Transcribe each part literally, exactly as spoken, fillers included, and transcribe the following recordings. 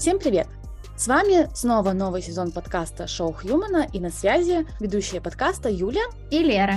Всем привет! С вами снова новый сезон подкаста «Шоу Хьюмана», и на связи ведущие подкаста Юля и Лера.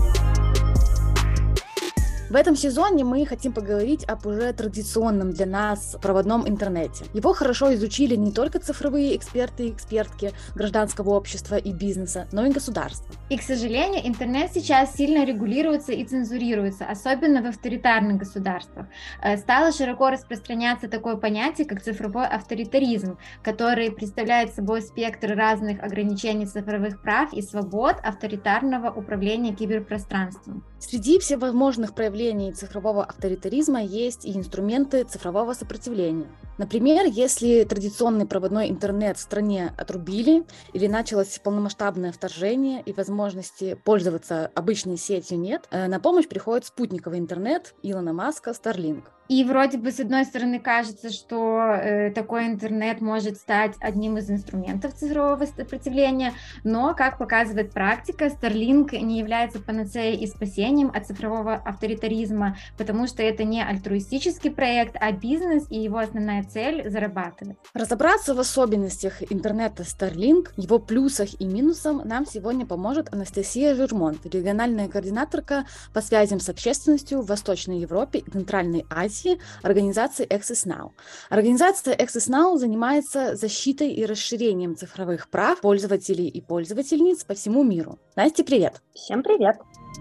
В этом сезоне мы хотим поговорить об уже традиционном для нас проводном интернете. Его хорошо изучили не только цифровые эксперты и экспертки гражданского общества и бизнеса, но и государства. И, к сожалению, интернет сейчас сильно регулируется и цензурируется, особенно в авторитарных государствах. Стало широко распространяться такое понятие, как цифровой авторитаризм, который представляет собой спектр разных ограничений цифровых прав и свобод авторитарного управления киберпространством. Среди всевозможных проявлений цифрового авторитаризма есть и инструменты цифрового сопротивления. Например, если традиционный проводной интернет в стране отрубили или началось полномасштабное вторжение и возможности пользоваться обычной сетью нет, на помощь приходит спутниковый интернет Илона Маска Starlink. И вроде бы, с одной стороны, кажется, что э, такой интернет может стать одним из инструментов цифрового сопротивления, но, как показывает практика, Starlink не является панацеей и спасением от цифрового авторитаризма, потому что это не альтруистический проект, а бизнес, и его основная цель – зарабатывать. Разобраться в особенностях интернета Starlink, его плюсах и минусах нам сегодня поможет Анастасия Журмонт, региональная координаторка по связям с общественностью в Восточной Европе и Центральной Азии, организации Access Now. Организация Access Now занимается защитой и расширением цифровых прав пользователей и пользовательниц по всему миру. Настя, привет! Всем привет!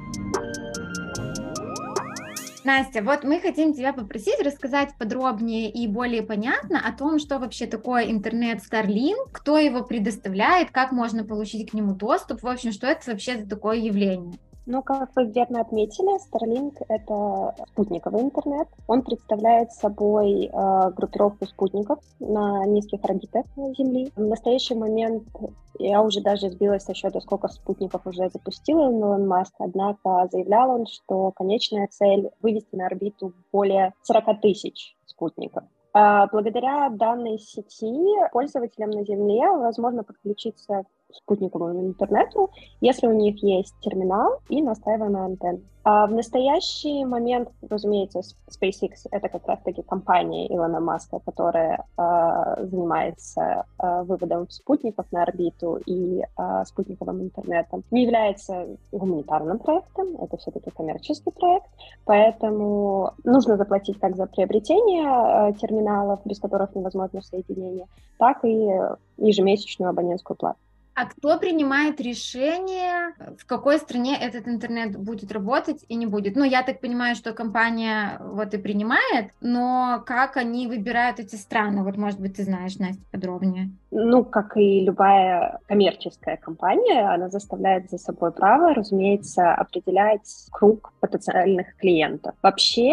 Настя, вот мы хотим тебя попросить рассказать подробнее и более понятно о том, что вообще такое интернет Starlink, кто его предоставляет, как можно получить к нему доступ, в общем, что это вообще за такое явление. Ну, как вы верно отметили, Starlink — это спутниковый интернет. Он представляет собой э, группировку спутников на низких орбитах Земли. В настоящий момент я уже даже сбилась со счета, сколько спутников уже запустил Илон Маск, однако заявлял он, что конечная цель — вывести на орбиту более сорок тысяч спутников. Благодаря данной сети пользователям на Земле возможно подключиться к спутниковому интернету, если у них есть терминал и настраиваемая антенна. А в настоящий момент, разумеется, SpaceX — это как раз-таки компания Илона Маска, которая э, занимается э, выводом спутников на орбиту и э, спутниковым интернетом, не является гуманитарным проектом, это все-таки коммерческий проект, поэтому нужно заплатить как за приобретение э, терминалов, без которых невозможно соединение, так и ежемесячную абонентскую плату. А кто принимает решение, в какой стране этот интернет будет работать и не будет? Ну, я так понимаю, что компания вот и принимает, но как они выбирают эти страны? Вот, может быть, ты знаешь, Настя, подробнее. Ну, как и любая коммерческая компания, она заставляет за собой право, разумеется, определять круг потенциальных клиентов. Вообще,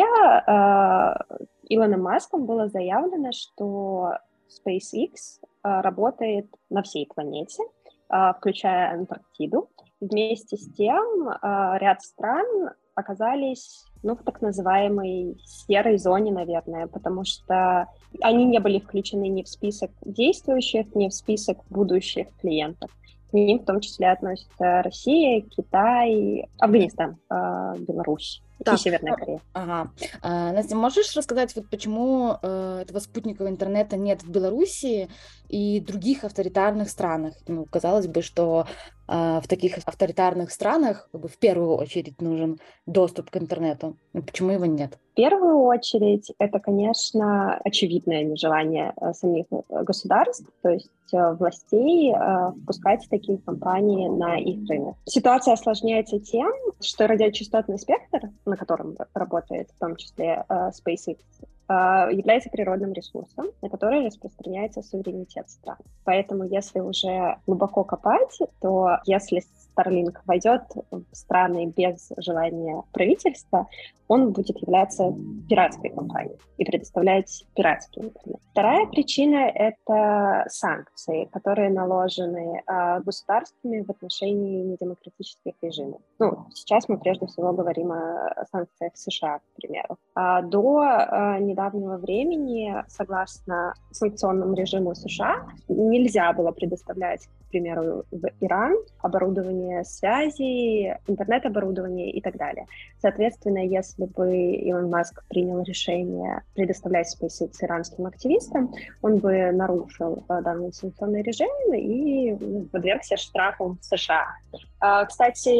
э, Илоном Маском было заявлено, что SpaceX э, работает на всей планете, включая Антарктиду. Вместе с тем ряд стран оказались, ну, в так называемой серой зоне, наверное, потому что они не были включены ни в список действующих, ни в список будущих клиентов. К ним в том числе относятся Россия, Китай, Афганистан, Беларусь. Так, и Северная Корея. Ага. А, Настя, можешь рассказать, вот почему э, этого спутникового интернета нет в Беларуси и других авторитарных странах? Ну, казалось бы, что э, в таких авторитарных странах как бы, в первую очередь нужен доступ к интернету. Но почему его нет? В первую очередь, это, конечно, очевидное нежелание э, самих государств, то есть э, властей, э, впускать такие компании на их рынок. Ситуация осложняется тем, что радиочастотный спектр, на котором работает в том числе э, SpaceX, э, является природным ресурсом, на который распространяется суверенитет стран. Поэтому, если уже глубоко копать, то если Starlink войдет в страны без желания правительства, он будет являться пиратской компанией и предоставлять пиратский интернет. Вторая причина — это санкции, которые наложены э, государствами в отношении недемократических режимов. Ну, сейчас мы прежде всего говорим о санкциях США, к примеру. А до э, недавнего времени, согласно санкционному режиму США, нельзя было предоставлять примеру, в Иран, оборудование связи, интернет-оборудование и так далее. Соответственно, если бы Илон Маск принял решение предоставлять SpaceX иранским активистам, он бы нарушил данный санкционный режим и ну, подвергся штрафам в США. Кстати,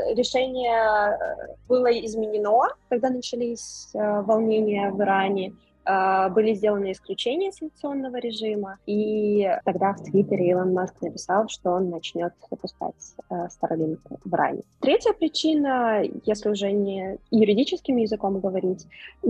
решение было изменено, когда начались волнения в Иране. Были сделаны исключения санкционного режима, и тогда в Твиттере Илон Маск написал, что он начнет запускать Starlink в Иране. Третья причина, если уже не юридическим языком говорить,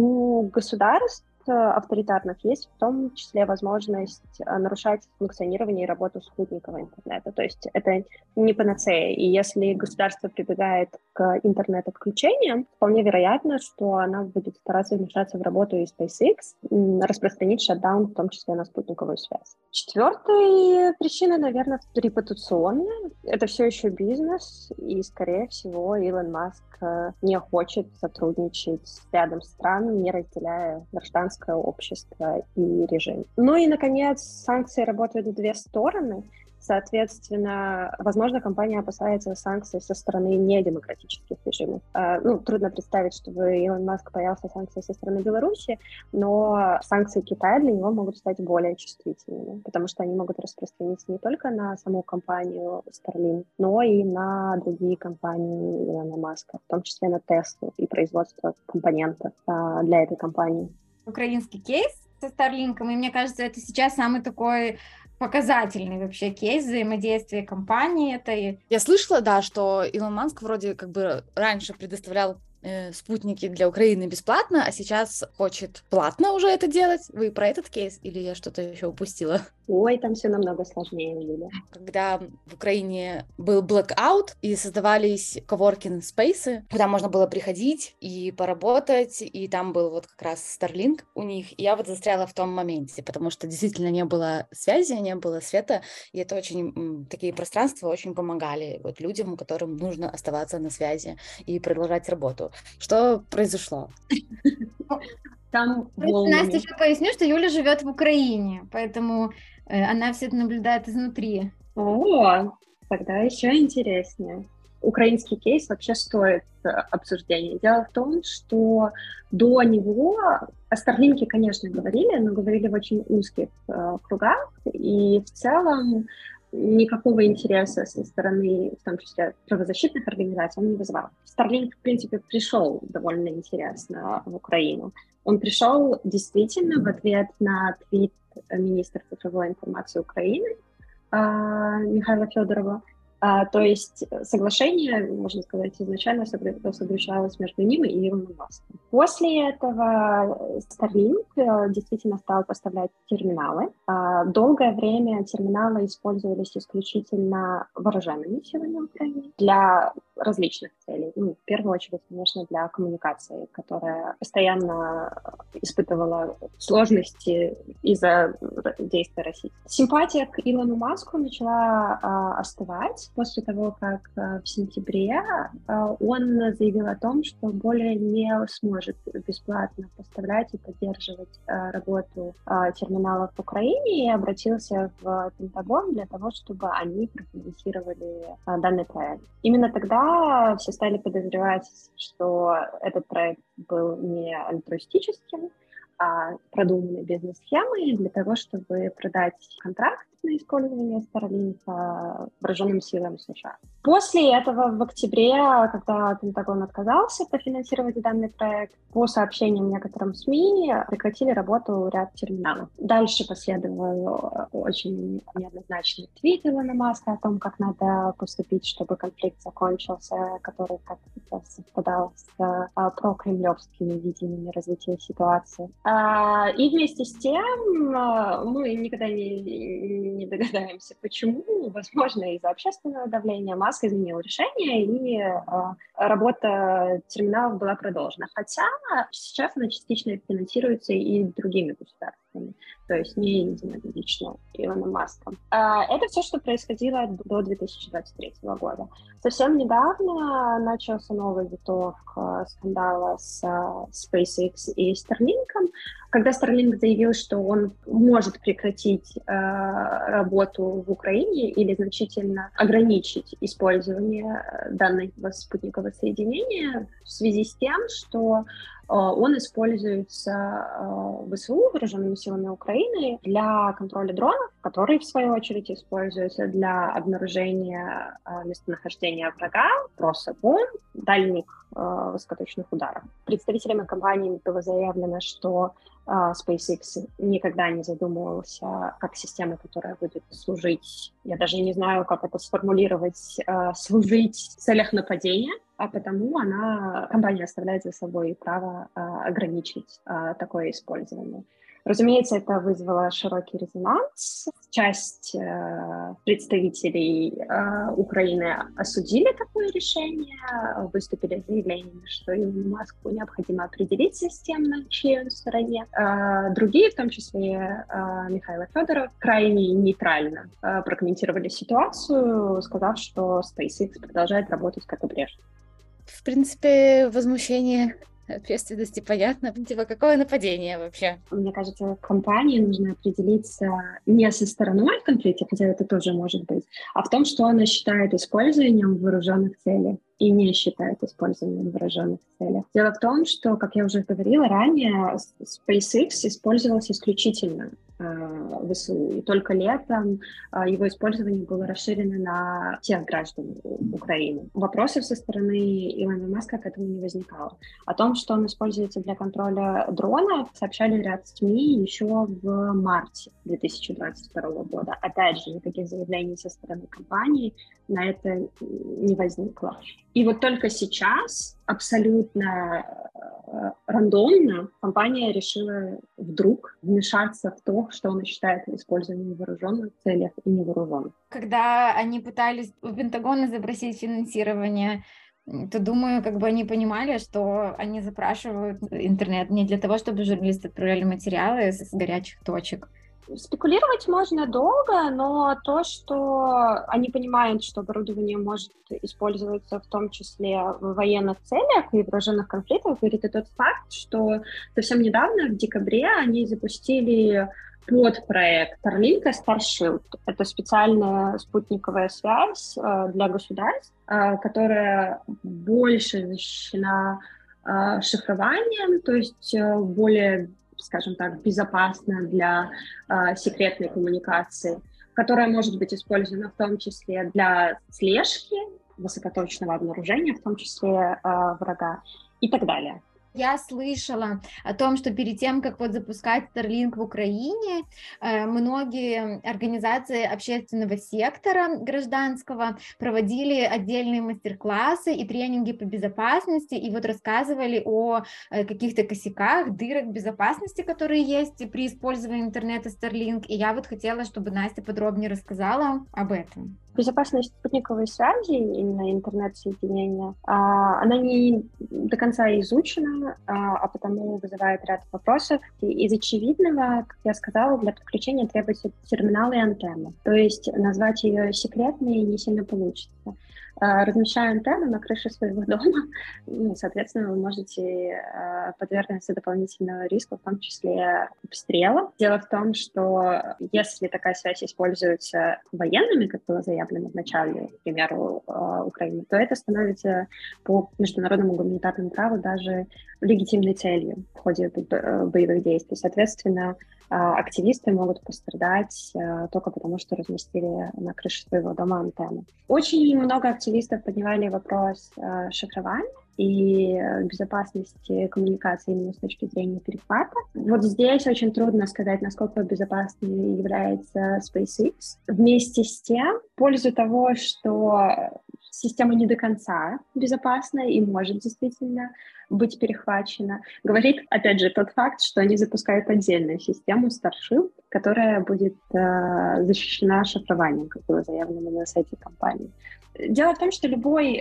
у государств авторитарных есть в том числе возможность нарушать функционирование и работу спутникового интернета. То есть это не панацея. И если государство прибегает к интернет-отключениям, вполне вероятно, что она будет стараться вмешаться в работу и SpaceX, распространить шатдаун, в том числе на спутниковую связь. Четвертая причина, наверное, репутационная. Это все еще бизнес, и, скорее всего, Илон Маск не хочет сотрудничать с рядом стран, не разделяя гражданское общество и режим. Ну и, наконец, санкции работают в две стороны. Соответственно, возможно, компания опасается санкций со стороны недемократических режимов. Ну, трудно представить, чтобы Илон Маск боялся санкций со стороны Беларуси, но санкции Китая для него могут стать более чувствительными, потому что они могут распространиться не только на саму компанию Starlink, но и на другие компании Илона Маска, в том числе на Теслу и производство компонентов для этой компании. Украинский кейс со Starlink, и мне кажется, это сейчас самый такой показательный вообще кейс взаимодействия компании этой. Я слышала, да, что Илон Маск вроде как бы раньше предоставлял э, спутники для Украины бесплатно, а сейчас хочет платно уже это делать. Вы про этот кейс или я что-то еще упустила? Ой, там все намного сложнее, Юля. Когда в Украине был blackout и создавались coworking spaces, куда можно было приходить и поработать, и там был вот как раз Starlink у них, и я вот застряла в том моменте, потому что действительно не было связи, не было света, и это очень, такие пространства очень помогали вот людям, которым нужно оставаться на связи и продолжать работу. Что произошло? Там Настя, еще поясню, что Юля живет в Украине, поэтому э, она все это наблюдает изнутри. О, тогда еще интереснее. Украинский кейс вообще стоит обсуждения. Дело в том, что до него о Starlink, конечно, говорили, но говорили в очень узких э, кругах, и в целом никакого интереса со стороны, в том числе, правозащитных организаций, он не вызывал. Starlink, в принципе, пришел довольно интересно в Украину. Он пришел действительно в ответ на твит министра цифровой информации Украины Михаила Федорова. А, то есть соглашение, можно сказать, изначально соглашалось между ним и Илоном Маском. После этого Starlink действительно стал поставлять терминалы. А, долгое время терминалы использовались исключительно вооруженными силами Украины для различных целей. Ну, в первую очередь, конечно, для коммуникации, которая постоянно испытывала сложности из-за действий России. Симпатия к Илону Маску начала а, остывать после того, как а, в сентябре а, он заявил о том, что более не сможет бесплатно поставлять и поддерживать а, работу а, терминалов в Украине и обратился в Пентагон для того, чтобы они профинансировали а, данный проект. Именно тогда все стали подозревать, что этот проект был не альтруистическим, а продуманной бизнес-схемой для того, чтобы продать контракт на использование Starlink вооруженным силам США. После этого в октябре, когда Пентагон отказался профинансировать данный проект, по сообщениям некоторым СМИ прекратили работу ряд терминалов. Дальше последовал очень неоднозначный твит Илона Маска о том, как надо поступить, чтобы конфликт закончился, который как-то совпадал с а, прокремлевскими видениями развития ситуации. А, и вместе с тем а, мы никогда не, не догадаемся, почему. Возможно, из-за общественного давления Маск изменил решение, и а, работа терминалов была продолжена. Хотя сейчас она частично финансируется и другими государствами. спутниками, то есть не единолично Илоном Маском. Это все, что происходило до две тысячи двадцать третьего года. Совсем недавно начался новый виток скандала с SpaceX и Starlink, когда Starlink заявил, что он может прекратить э, работу в Украине или значительно ограничить использование данного спутникового соединения в связи с тем, что э, он используется э, ВСУ, вооруженными силами Украины, для контроля дронов, которые, в свою очередь, используются для обнаружения э, местонахождения врага, сброса бомб, дальних э, высокоточных ударов. Представителями компании было заявлено, что Uh, SpaceX никогда не задумывался как система, которая будет служить, я даже не знаю, как это сформулировать, uh, служить в целях нападения, а потому она, компания оставляет за собой право uh, ограничить uh, такое использование. Разумеется, это вызвало широкий резонанс. Часть э, представителей э, Украины осудили такое решение, выступили с заявлениями, что Илону Маску необходимо определиться с тем, на чьей он стороне. Э, другие, в том числе э, Михаил Федоров, крайне нейтрально э, прокомментировали ситуацию, сказав, что SpaceX продолжает работать как и прежде. В принципе, возмущение общественности понятно. Типа, какое нападение вообще? Мне кажется, компании нужно определиться не со стороной в конфликте, хотя это тоже может быть, а в том, что она считает использованием в вооруженных целях и не считает использованием в вооруженных целях. Дело в том, что, как я уже говорила ранее, SpaceX использовался исключительно э, ВСУ, и только летом э, его использование было расширено на всех граждан Украины. Вопросов со стороны Илона Маска к этому не возникало. О том, что он используется для контроля дронов, сообщали ряд СМИ еще в марте две тысячи двадцать второго года. Опять же, никаких заявлений со стороны компании на это не возникло. И вот только сейчас, абсолютно э, рандомно, компания решила вдруг вмешаться в то, что она считает использованием в вооруженных целях и невооруженных. Когда они пытались у Пентагона запросить финансирование, то, думаю, как бы они понимали, что они запрашивают интернет не для того, чтобы журналисты отправляли материалы с горячих точек. Спекулировать можно долго, но то, что они понимают, что оборудование может использоваться в том числе в военных целях и в вооруженных конфликтах, говорит и тот факт, что совсем недавно, в декабре, они запустили подпроект Starlink Starshield. Это специальная спутниковая связь э, для государств, э, которая больше защищена э, шифрованием, то есть э, более, скажем так, безопасна для э, секретной коммуникации, которая может быть использована в том числе для слежки, высокоточного обнаружения, в том числе э, врага и так далее. Я слышала о том, что перед тем, как вот запускать Starlink в Украине, многие организации общественного сектора гражданского проводили отдельные мастер-классы и тренинги по безопасности, и вот рассказывали о каких-то косяках, дырах безопасности, которые есть при использовании интернета Starlink, и я вот хотела, чтобы Настя подробнее рассказала об этом. Безопасность спутниковой связи, именно интернет-соединения, она не до конца изучена, а потому вызывает ряд вопросов. Из очевидного, как я сказала, для подключения требуются терминалы и антенны. То есть назвать ее секретной не сильно получится. Размещая антенну на крыше своего дома, ну, соответственно, вы можете подвергнуться дополнительному риску, в том числе обстрела. Дело в том, что если такая связь используется военными, как было заявлено в начале, к примеру, Украины, то это становится по международному гуманитарному праву даже легитимной целью в ходе боевых действий. Соответственно, активисты могут пострадать только потому, что разместили на крыше своего дома антенну. Очень много активистов поднимали вопрос шифрования и безопасности коммуникации именно с точки зрения перехвата. Вот здесь очень трудно сказать, насколько безопасной является SpaceX. Вместе с тем, в пользу того, что система не до конца безопасна и может действительно быть перехвачена, говорит, опять же, тот факт, что они запускают отдельную систему Starshield, которая будет э, защищена шифрованием, как было заявлено на сайте компании. Дело в том, что любое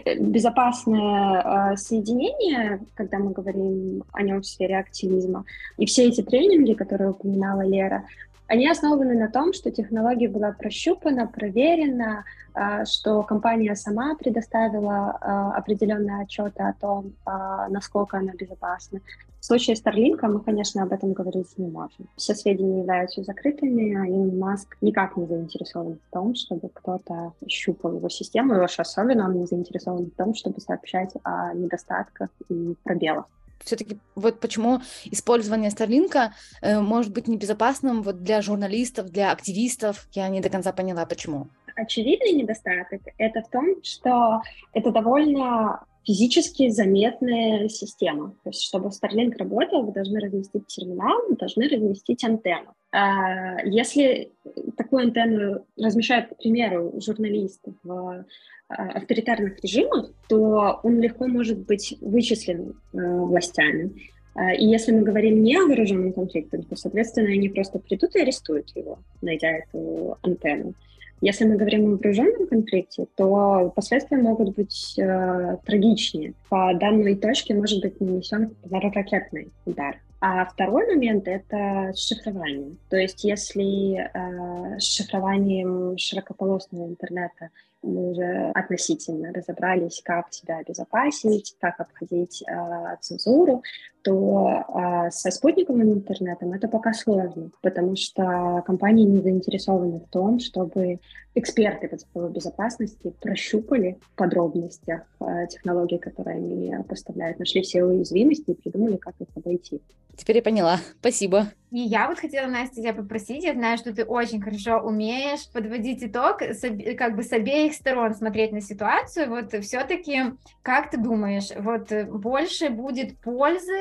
безопасное э, соединение, когда мы говорим о нем в сфере активизма, и все эти тренинги, которые упоминала Лера, они основаны на том, что технология была прощупана, проверена, что компания сама предоставила определенные отчеты о том, насколько она безопасна. В случае Starlink мы, конечно, об этом говорить не можем. Все сведения являются закрытыми, а Илон Маск никак не заинтересован в том, чтобы кто-то щупал его систему, и уж особенно он не заинтересован в том, чтобы сообщать о недостатках и пробелах. Все-таки вот почему использование Starlink э, может быть небезопасным вот для журналистов, для активистов. Я не до конца поняла, почему. Очевидный недостаток — это в том, что это довольно физически заметная система. То есть, чтобы Starlink работал, вы должны разместить терминал, вы должны разместить антенну. А если такую антенну размещают, к примеру, журналист в авторитарных режимах, то он легко может быть вычислен э, властями. И если мы говорим не о вооруженном конфликте, то, соответственно, они просто придут и арестуют его, найдя эту антенну. Если мы говорим о вооруженном конфликте, то последствия могут быть э, трагичнее. По данной точке может быть нанесен ракетный удар. А второй момент — это шифрование. То есть если э, с шифрованием широкополосного интернета мы уже относительно разобрались, как себя обезопасить, как обходить э, цензуру, то э, со спутниковым интернетом это пока сложно, потому что компании не заинтересованы в том, чтобы эксперты по цифровой безопасности прощупали в подробностях э, технологий, которые они поставляют, нашли все уязвимости и придумали, как их обойти. Теперь я поняла. Спасибо. И я вот хотела, Настя, тебя попросить, я знаю, что ты очень хорошо умеешь подводить итог, как бы с обеих сторон смотреть на ситуацию. Вот все-таки, как ты думаешь, вот больше будет пользы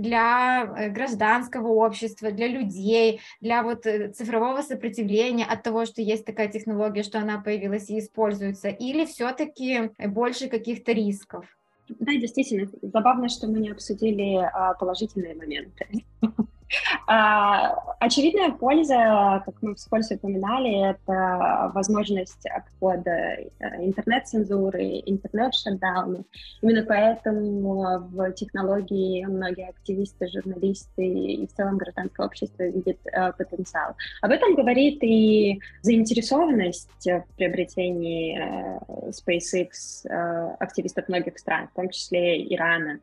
для гражданского общества, для людей, для вот цифрового сопротивления от того, что есть такая технология, что она появилась и используется, или все-таки больше каких-то рисков? Да, действительно, забавно, что мы не обсудили а, положительные моменты. Очевидная польза, как мы вскользь упоминали, это возможность обхода интернет-цензуры, интернет-шатдауна. Именно поэтому в технологии многие активисты, журналисты и в целом гражданское общество видят потенциал. Об этом говорит и заинтересованность в приобретении SpaceX активистов многих стран, в том числе Ирана.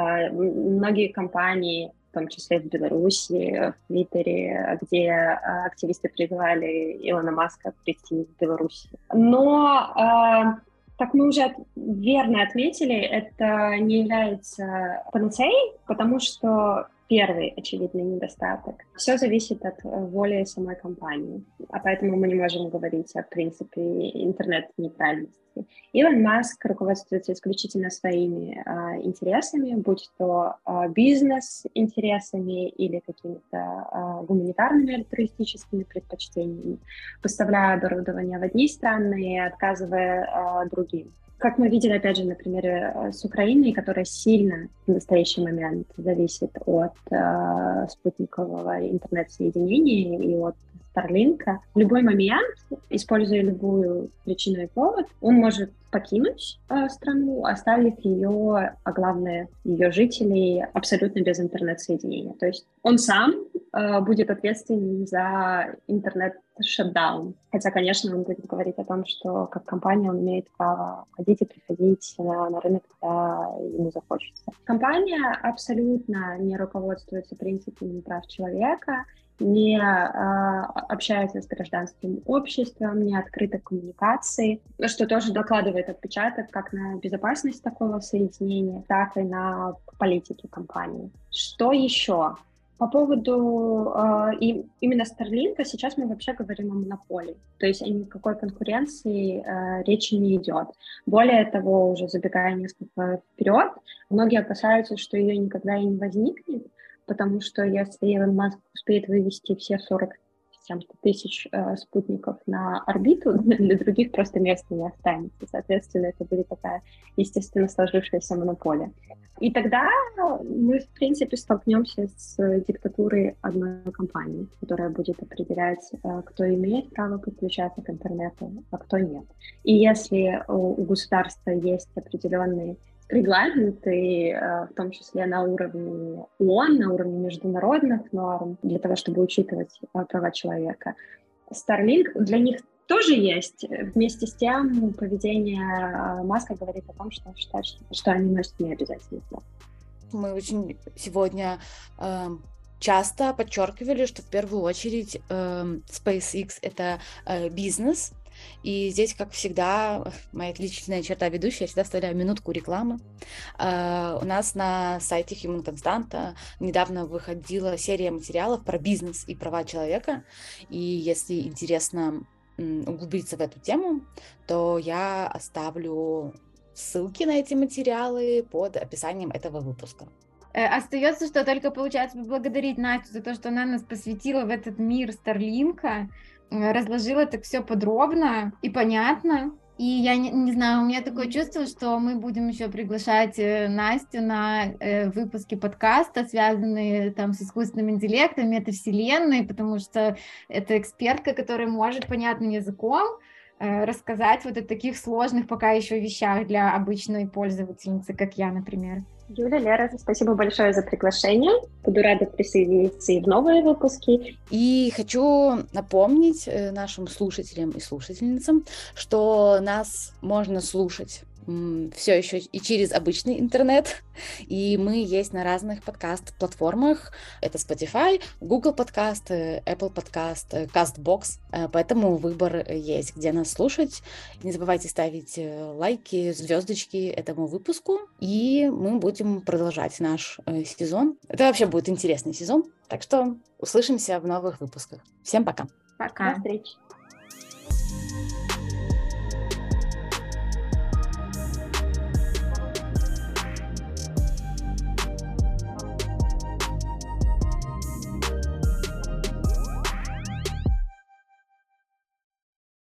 Многие компании, в том числе в Беларуси, в Твиттере, где активисты призывали Илона Маска прийти в Беларусь. Но, как мы уже верно отметили, это не является панацеей, потому что первый очевидный недостаток. Все зависит от воли самой компании, а поэтому мы не можем говорить о принципе интернет-нейтральности. Илон Маск руководствуется исключительно своими а, интересами, будь то а, бизнес-интересами или какими-то а, гуманитарными альтруистическими предпочтениями, поставляя оборудование в одни страны и отказывая а, другим. Как мы видели, опять же, на примере с Украиной, которая сильно в настоящий момент зависит от э, спутникового интернет-соединения и от Starlink, в любой момент, используя любую причину и повод, он может покинуть э, страну, оставив ее, а главное, ее жителей абсолютно без интернет-соединения. То есть он сам э, будет ответственен за интернет-шатдаун. Хотя, конечно, он будет говорить о том, что как компания он имеет право ходить и приходить на, на рынок, когда ему захочется. Компания абсолютно не руководствуется принципами прав человека, не э, общается с гражданским обществом, не открыта к коммуникации, что тоже докладывает отпечаток как на безопасность такого соединения, так и на политике компании. Что еще? По поводу э, и, именно Starlink сейчас мы вообще говорим о монополии, то есть о никакой конкуренции э, речи не идет. Более того, уже забегая несколько вперед, многие опасаются, что ее никогда и не возникнет, потому что если Илон Маск успеет вывести все сорок чем-то тысяч э, спутников на орбиту, для других просто места не останется. Соответственно, это будет такая естественно сложившаяся монополия. И тогда мы, в принципе, столкнемся с диктатурой одной компании, которая будет определять, кто имеет право подключаться к интернету, а кто нет. И если у государства есть определенные регламенты, в том числе на уровне ООН, на уровне международных норм, для того, чтобы учитывать права человека, Starlink для них тоже есть. Вместе с тем, поведение Маска говорит о том, что он считает, что, что они носят необязательный знак. Мы очень сегодня э, часто подчеркивали, что в первую очередь э, SpaceX — это э, бизнес. И здесь, как всегда, моя отличительная черта ведущая, я всегда вставляю минутку рекламы. Uh, у нас на сайте Human Constant недавно выходила серия материалов про бизнес и права человека. И если интересно углубиться в эту тему, то я оставлю ссылки на эти материалы под описанием этого выпуска. Остается, что только, получается, поблагодарить Настю за то, что она нас посвятила в этот мир Старлинка, разложила так все подробно и понятно. И я не, не знаю, у меня такое чувство, что мы будем еще приглашать Настю на э, выпуски подкаста, связанные там с искусственным интеллектом, метавселенной, потому что это экспертка, которая может понятным языком э, рассказать вот о таких сложных пока еще вещах для обычной пользовательницы, как я, например. Юля, Лера, спасибо большое за приглашение. Буду рада присоединиться и в новые выпуски. И хочу напомнить нашим слушателям и слушательницам, что нас можно слушать все еще и через обычный интернет, и мы есть на разных подкаст-платформах. Это Spotify, Google подкаст, Apple подкаст, CastBox, поэтому выбор есть, где нас слушать. Не забывайте ставить лайки, звездочки этому выпуску, и мы будем продолжать наш сезон. Это вообще будет интересный сезон, так что услышимся в новых выпусках. Всем пока! Пока! До встречи!